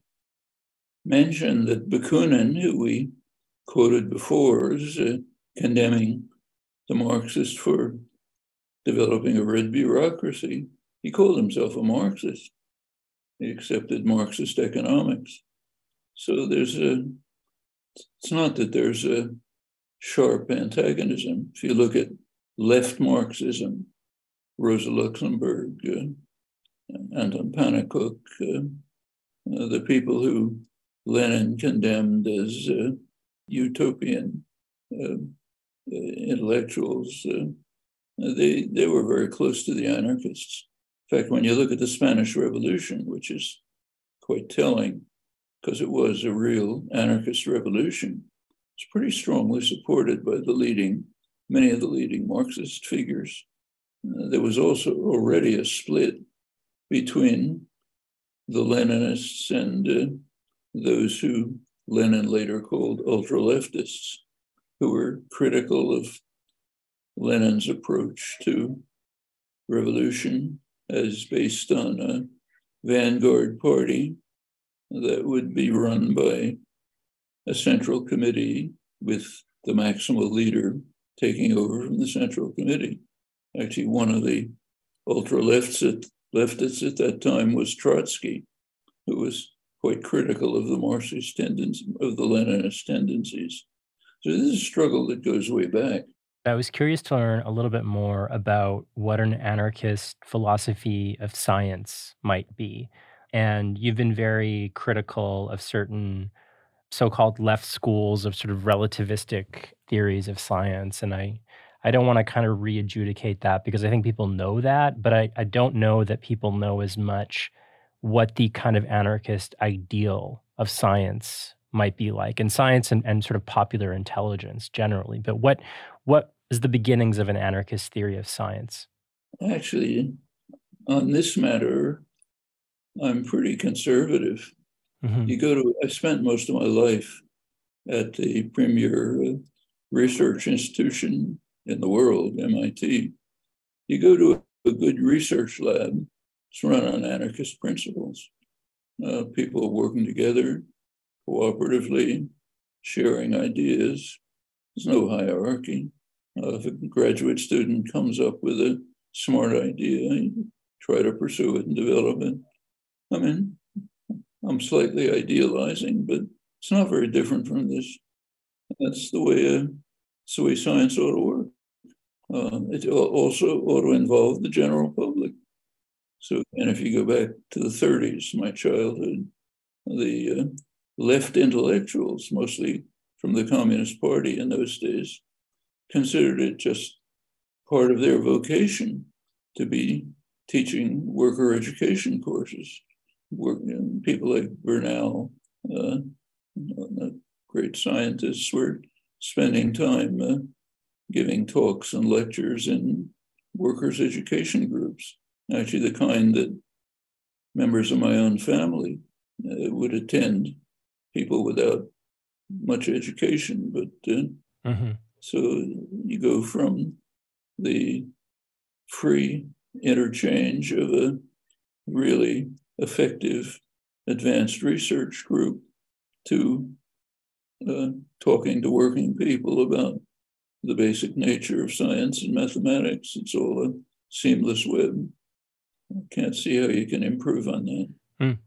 mention that Bakunin, who we quoted before, is uh, condemning the Marxists for developing a red bureaucracy. He called himself a Marxist. He accepted Marxist economics. So there's a, it's not that there's a sharp antagonism. If you look at left Marxism, Rosa Luxemburg, uh, Anton Pannekoek, uh, uh, the people who Lenin condemned as uh, utopian uh, uh, intellectuals, uh, they, they were very close to the anarchists. In fact, when you look at the Spanish Revolution, which is quite telling, because it was a real anarchist revolution, it's pretty strongly supported by the leading, many of the leading Marxist figures. Uh, there was also already a split between the Leninists and uh, those who Lenin later called ultra-leftists, who were critical of Lenin's approach to revolution as based on a vanguard party that would be run by a central committee with the maximal leader taking over from the central committee. Actually, one of the ultra-leftists at, leftists at that time was Trotsky, who was quite critical of the Marxist tendencies, of the Leninist tendencies. So this is a struggle that goes way back. I was curious to learn a little bit more about what an anarchist philosophy of science might be. And you've been very critical of certain so-called left schools of sort of relativistic theories of science. And I, I don't want to kind of re-adjudicate that because I think people know that, but I, I don't know that people know as much what the kind of anarchist ideal of science might be like, and science and, and sort of popular intelligence generally. But what what is the beginnings of an anarchist theory of science? Actually, on this matter, I'm pretty conservative. Mm-hmm. You go to, I spent most of my life at the premier uh, research institution in the world, M I T. You go to a, a good research lab, it's run on anarchist principles. Uh, people working together, cooperatively, sharing ideas. There's no hierarchy. Uh, if a graduate student comes up with a smart idea, you try to pursue it and develop it. I mean, I'm slightly idealizing, but it's not very different from this. That's the way, uh, that's the way science ought to work. Uh, it also ought to involve the general public. So, and if you go back to the thirties, my childhood, the uh, left intellectuals, mostly from the Communist Party in those days, considered it just part of their vocation to be teaching worker education courses. Work, you know, people like Bernal, uh, great scientists, were spending time uh, giving talks and lectures in workers' education groups, actually the kind that members of my own family uh, would attend people without much education. But uh, mm-hmm. So you go from the free interchange of a really effective advanced research group to uh, talking to working people about the basic nature of science and mathematics. It's all a seamless web. I can't see how you can improve on that. Mm.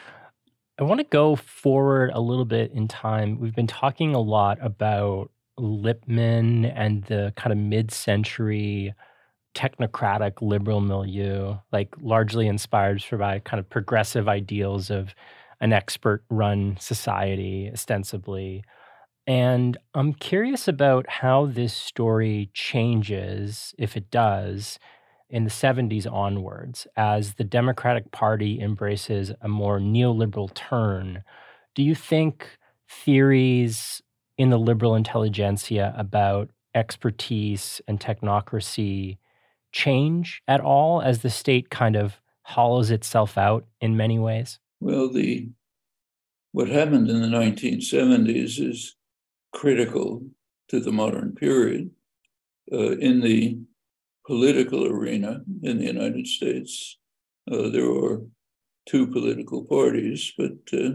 I want to go forward a little bit in time. We've been talking a lot about Lippmann and the kind of mid-century technocratic liberal milieu, like largely inspired by kind of progressive ideals of an expert-run society, ostensibly. And I'm curious about how this story changes, if it does, in the seventies onwards, as the Democratic Party embraces a more neoliberal turn. Do you think theories in the liberal intelligentsia about expertise and technocracy change at all as the state kind of hollows itself out in many ways? Well, the what happened in the nineteen seventies is critical to the modern period. Uh, in the political arena in the United States, uh, there are two political parties, but uh,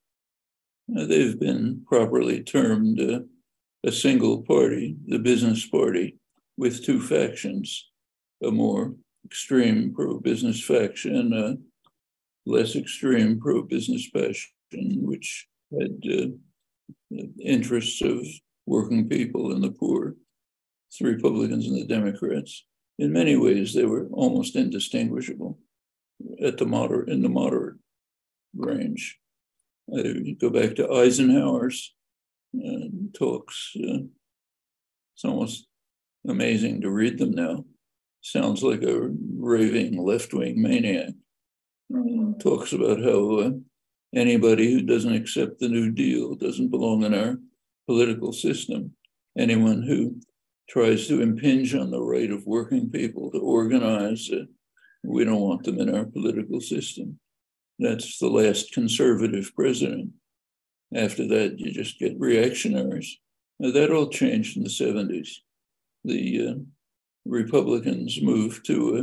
they've been properly termed uh, a single party, the business party, with two factions, a more extreme pro-business faction, a less extreme pro-business faction, which had uh, interests of working people and the poor. It's the Republicans and the Democrats. In many ways, they were almost indistinguishable at the moderate, in the moderate range. Uh, you go back to Eisenhower's uh, talks. Uh, it's almost amazing to read them now. Sounds like a raving left-wing maniac. Uh, talks about how uh, anybody who doesn't accept the New Deal doesn't belong in our political system. Anyone who tries to impinge on the right of working people to organize, uh, we don't want them in our political system. That's the last conservative president. After that, you just get reactionaries. Now, that all changed in the seventies. The uh, Republicans moved to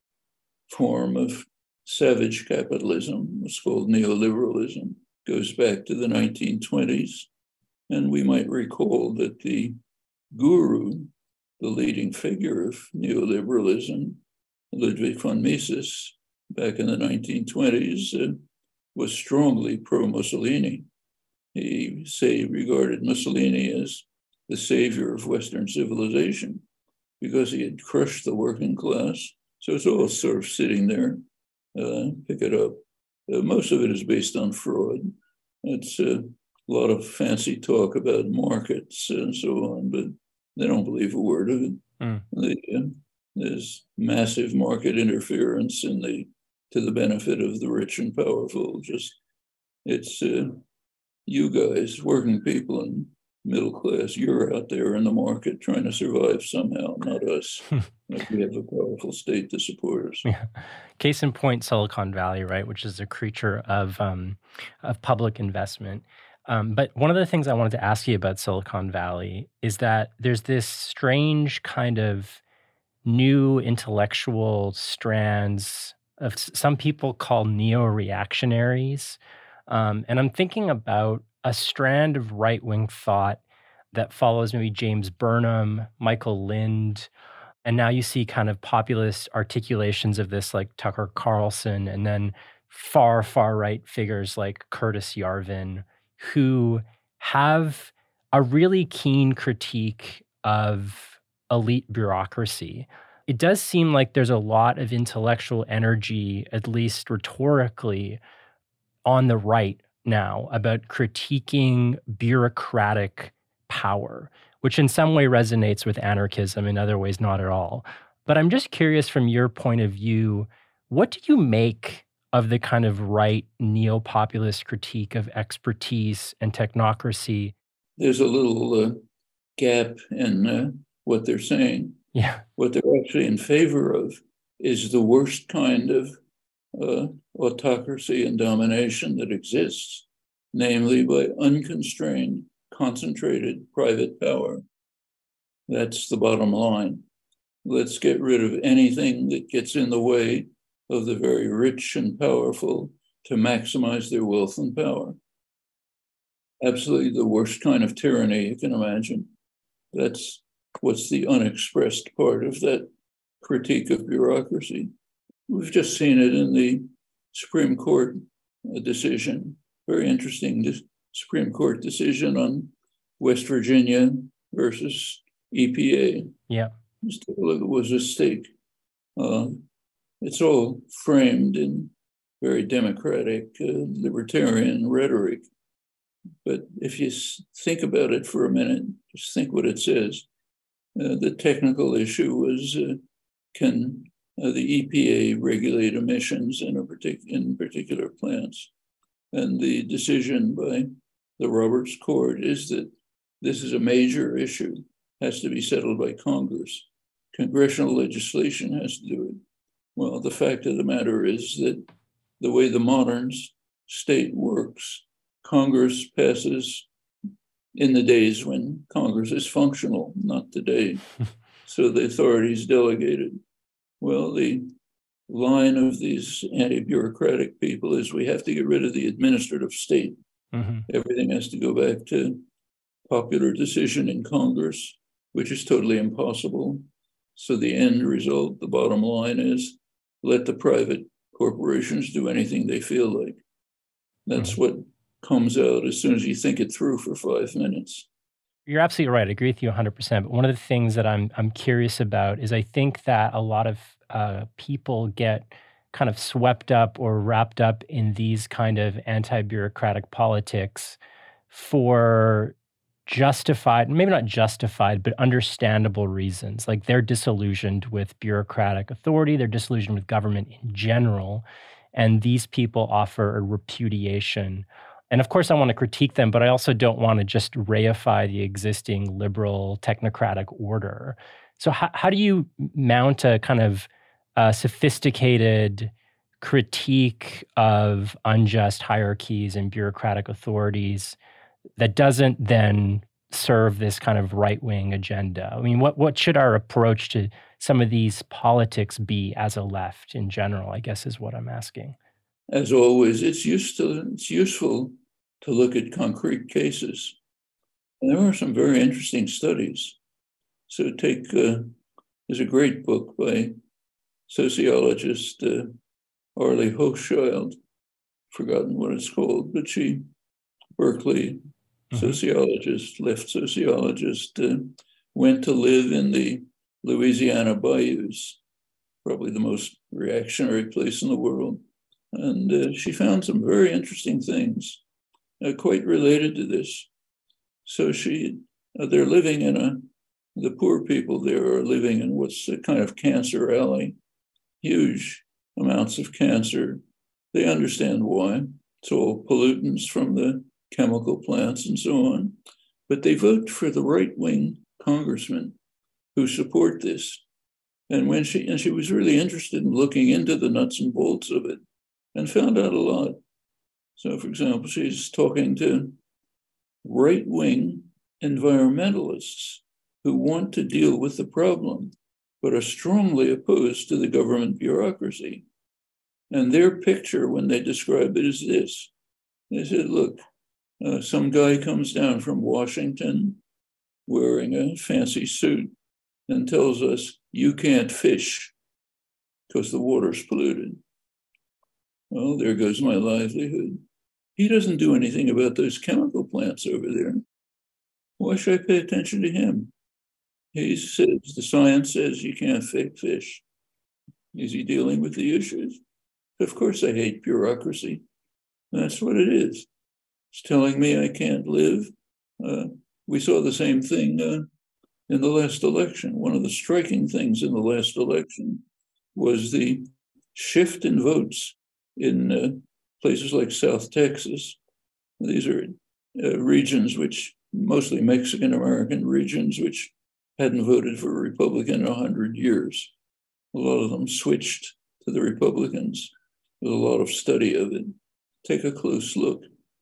a form of savage capitalism. It's called neoliberalism. Goes back to the nineteen twenties. And we might recall that the guru, the leading figure of neoliberalism, Ludwig von Mises, back in the nineteen twenties, uh, was strongly pro-Mussolini. He say regarded Mussolini as the savior of Western civilization because he had crushed the working class. So it's all sort of sitting there. Uh, pick it up. Uh, most of it is based on fraud. It's uh, a lot of fancy talk about markets and so on, but they don't believe a word of it. Mm. They, uh, there's massive market interference in the to the benefit of the rich and powerful. Just it's uh, you guys, working people and middle class, you're out there in the market trying to survive somehow, not us. Like we have a powerful state to support us. Yeah. Case in point, Silicon Valley, right, which is a creature of um, of public investment. Um, but one of the things I wanted to ask you about Silicon Valley is that there's this strange kind of new intellectual strands of some people call neo-reactionaries. Um, and I'm thinking about a strand of right-wing thought that follows maybe James Burnham, Michael Lind, and now you see kind of populist articulations of this like Tucker Carlson, and then far, far right figures like Curtis Yarvin, who have a really keen critique of elite bureaucracy. It does seem like there's a lot of intellectual energy, at least rhetorically, on the right now about critiquing bureaucratic power, which in some way resonates with anarchism, in other ways not at all. But I'm just curious from your point of view, what do you make of the kind of right neo-populist critique of expertise and technocracy? There's a little uh, gap in uh, what they're saying. Yeah. What they're actually in favor of is the worst kind of uh, autocracy and domination that exists. namely by unconstrained, concentrated private power. That's the bottom line. Let's get rid of anything that gets in the way of the very rich and powerful to maximize their wealth and power. Absolutely the worst kind of tyranny you can imagine. That's what's the unexpressed part of that critique of bureaucracy. We've just seen it in the Supreme Court decision, very interesting Supreme Court decision on West Virginia versus E P A. Yeah. Just take a look, it was a stake. Uh, it's all framed in very democratic, uh, libertarian rhetoric. But if you think about it for a minute, just think what it says. Uh, the technical issue was, uh, can uh, the E P A regulate emissions in, a partic- in particular plants? And the decision by the Roberts Court is that this is a major issue, has to be settled by Congress. Congressional legislation has to do it. Well, the fact of the matter is that the way the modern state works, Congress passes in the days when Congress is functional, not today. So the authority is delegated. Well, the line of these anti-bureaucratic people is we have to get rid of the administrative state. Mm-hmm. Everything has to go back to popular decision in Congress, which is totally impossible. So the end result, the bottom line is let the private corporations do anything they feel like. That's mm-hmm. what comes out as soon as you think it through for five minutes. You're absolutely right. I agree with you one hundred percent. But one of the things that I'm I'm curious about is I think that a lot of uh, people get kind of swept up or wrapped up in these kind of anti-bureaucratic politics for justified, maybe not justified, but understandable reasons. Like they're disillusioned with bureaucratic authority, they're disillusioned with government in general, and these people offer a repudiation. And of course, I want to critique them, but I also don't want to just reify the existing liberal technocratic order. So how, how do you mount a kind of uh, sophisticated critique of unjust hierarchies and bureaucratic authorities that doesn't then serve this kind of right-wing agenda? I mean, what, what should our approach to some of these politics be as a left in general, I guess is what I'm asking. As always, it's, used to, it's useful to look at concrete cases. And there are some very interesting studies. So take, uh, there's a great book by sociologist uh, Arlie Hochschild, forgotten what it's called, but she, Berkeley mm-hmm. sociologist, left sociologist, uh, went to live in the Louisiana bayous, probably the most reactionary place in the world. And uh, she found some very interesting things uh, quite related to this. So she, uh, they're living in a, the poor people there are living in what's a kind of cancer alley, huge amounts of cancer. They understand why. It's all pollutants from the chemical plants and so on. But they vote for the right-wing congressmen who support this. And when she, and she was really interested in looking into the nuts and bolts of it and found out a lot. So, for example, she's talking to right-wing environmentalists who want to deal with the problem, but are strongly opposed to the government bureaucracy. And their picture, when they describe it, is this. They said, look, uh, some guy comes down from Washington wearing a fancy suit and tells us, you can't fish because the water's polluted. Well, there goes my livelihood. He doesn't do anything about those chemical plants over there. Why should I pay attention to him? He says, the science says you can't fish. Is he dealing with the issues? Of course I hate bureaucracy. That's what it is. It's telling me I can't live. Uh, we saw the same thing uh, in the last election. One of the striking things in the last election was the shift in votes in uh, places like South Texas. These are uh, regions which, mostly Mexican-American regions, which hadn't voted for a Republican in one hundred years. A lot of them switched to the Republicans. There's a lot of study of it. Take a close look.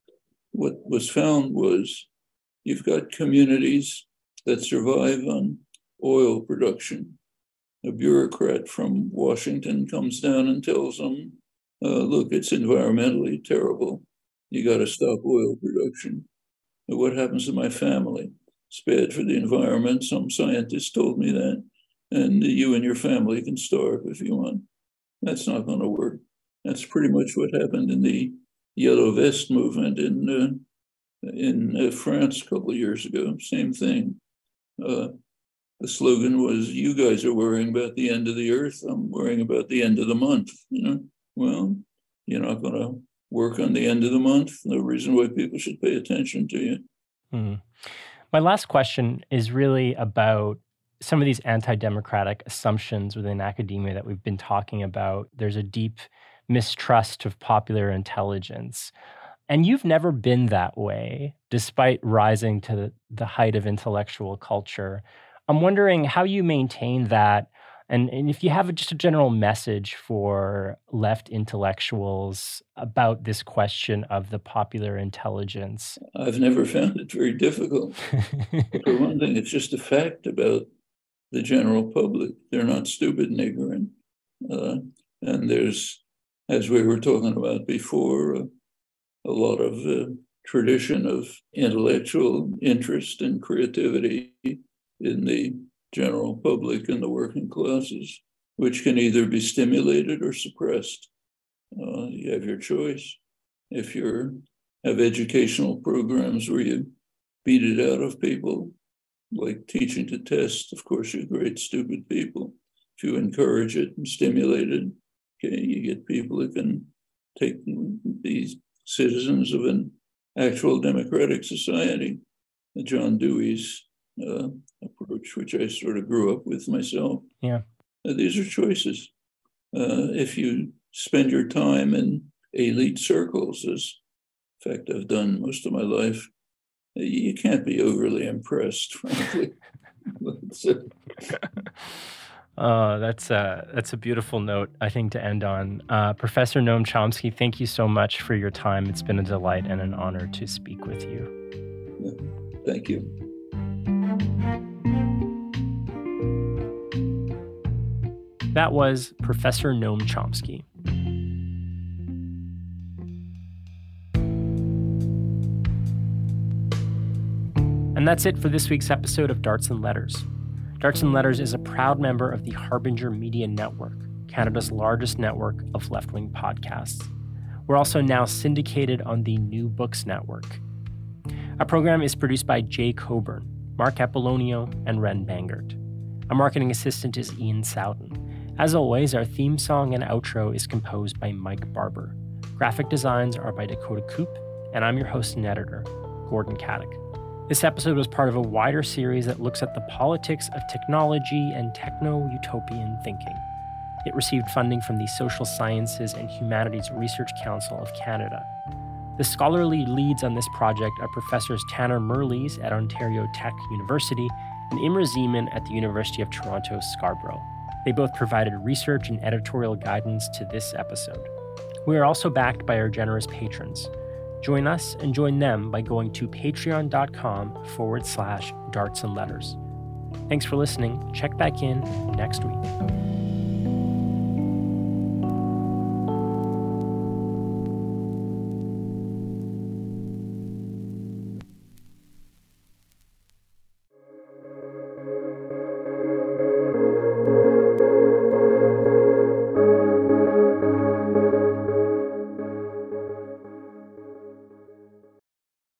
what was found was you've got communities that survive on oil production. A bureaucrat from Washington comes down and tells them, uh, look, it's environmentally terrible. You got to stop oil production. But what happens to my family? It's bad for the environment. Some scientist told me that. And you and your family can starve if you want. That's not going to work. That's pretty much what happened in the Yellow Vest movement in uh, in uh, France a couple of years ago. Same thing. Uh, the slogan was, you guys are worrying about the end of the earth. I'm worrying about the end of the month. You know, well, you're not going to work on the end of the month. No reason why people should pay attention to you. Mm-hmm. My last question is really about some of these anti-democratic assumptions within academia that we've been talking about. There's a deep mistrust of popular intelligence. And you've never been that way, despite rising to the, the height of intellectual culture. I'm wondering how you maintain that, and, and if you have just a general message for left intellectuals about this question of the popular intelligence. I've never found it very difficult. For one thing, it's just a fact about the general public. They're not stupid and ignorant. Uh, and there's, as we were talking about before, uh, a lot of uh, tradition of intellectual interest and creativity in the general public and the working classes, which can either be stimulated or suppressed. Uh, you have your choice. If you have educational programs where you beat it out of people, like teaching to test, of course, you're great stupid people. If you encourage it and stimulate it, okay, you get people who can take these citizens of an actual democratic society. John Dewey's uh, approach, which I sort of grew up with myself. Yeah, uh, these are choices. Uh, if you spend your time in elite circles, as in fact I've done most of my life, you can't be overly impressed, frankly. so, Uh, that's a, that's a beautiful note, I think, to end on. Uh, Professor Noam Chomsky, thank you so much for your time. It's been a delight and an honor to speak with you. Yeah, thank you. That was Professor Noam Chomsky. And that's it for this week's episode of Darts and Letters. Darts and Letters is a proud member of the Harbinger Media Network, Canada's largest network of left-wing podcasts. We're also now syndicated on the New Books Network. Our program is produced by Jay Coburn, Mark Apollonio, and Ren Bangert. Our marketing assistant is Ian Soudan. As always, our theme song and outro is composed by Mike Barber. Graphic designs are by Dakota Koop, and I'm your host and editor, Gordon Caddick. This episode was part of a wider series that looks at the politics of technology and techno-utopian thinking. It received funding from the Social Sciences and Humanities Research Council of Canada. The scholarly leads on this project are Professors Tanner Merles at Ontario Tech University and Imre Zeman at the University of Toronto, Scarborough. They both provided research and editorial guidance to this episode. We are also backed by our generous patrons. Join us and join them by going to patreon.com forward slash darts and letters. Thanks for listening. Check back in next week.